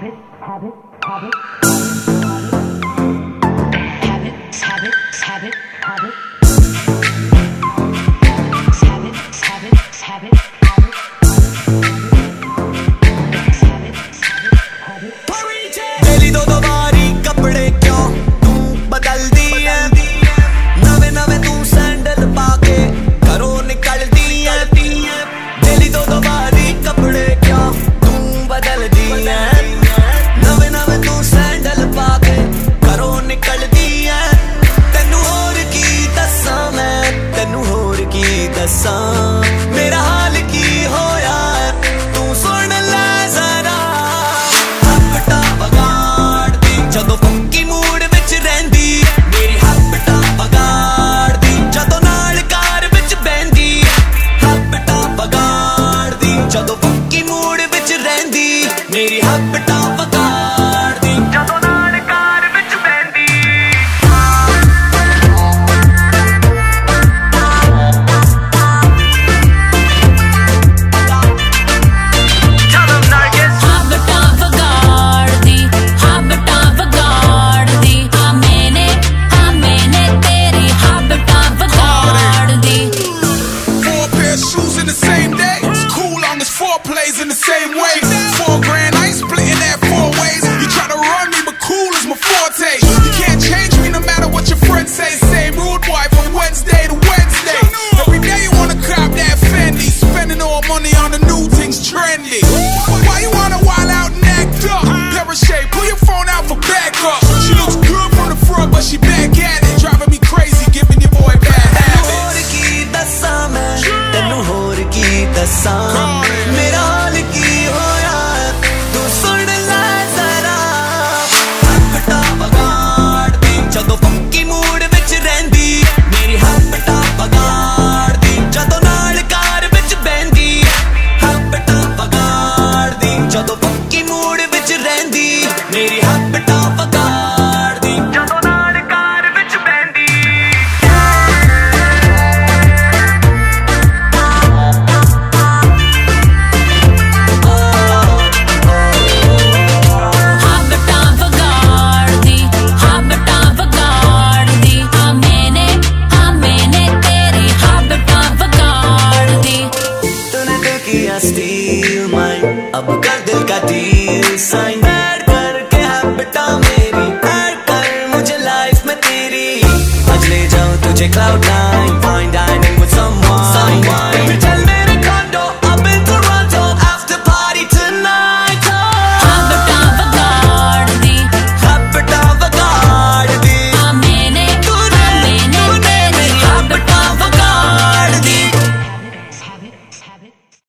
Daily दो बारी कपड़े क्यों तू बदल दी है, नवे नवे तू सैंडल पाके घरों निकलती है। डेली दो बारी कपड़े क्यों तू बदल दी है, नवे नवे तू सैंडल पाके घरों निकलती है। तेनू होर की दस्सां मैं, तेनू होर की दस्सां मेरा हाल की होया है, तू सुन ले जरा। हपटा बगाड़दी जदों फंकी मूड विच रहिंदी, मेरी हपटा बगाड़दी जदों नाल कार विच बहिंदी। हपटा बगाड़दी जदों फंकी मूड विच रहिंदी, मेरी हपटा बगाड़दी जदों नाल कार विच बहिंदी। Plays in the same way. 4 grand, I ain't splitting that 4 ways. You try to run me, but cool is my forte. You can't change me no matter what your friends say. Same rude boy from Wednesday to Wednesday. Every day you wanna cop that Fendi, spending all money on the new things trendy. Why you wanna wild out and act up? Parachute, pull your phone out for backup. She looks good from the front, but she back at it, driving me crazy, giving your boy bad habits. तेनू होर की दस्सां मेरा हाल की होया है, तू सुन ले जरा। हपटा बगाड़दी जदों फंकी मूड विच रहिंदी, मेरी हपटा बगाड़दी जदों नाल कार विच बहिंदी। हपटा बगाड़दी जदों फंकी मूड विच रहिंदी, मेरी हपटा बगाड़दी जदों नाल कार विच बहिंदी। स्टील माइंड अब कर दिल का डील साइन, ऐड करके हैबिटा मेरी, ऐड कर मुझे लाइफ में तेरी। आज ले जाऊं तुझे क्लाउड नाइन।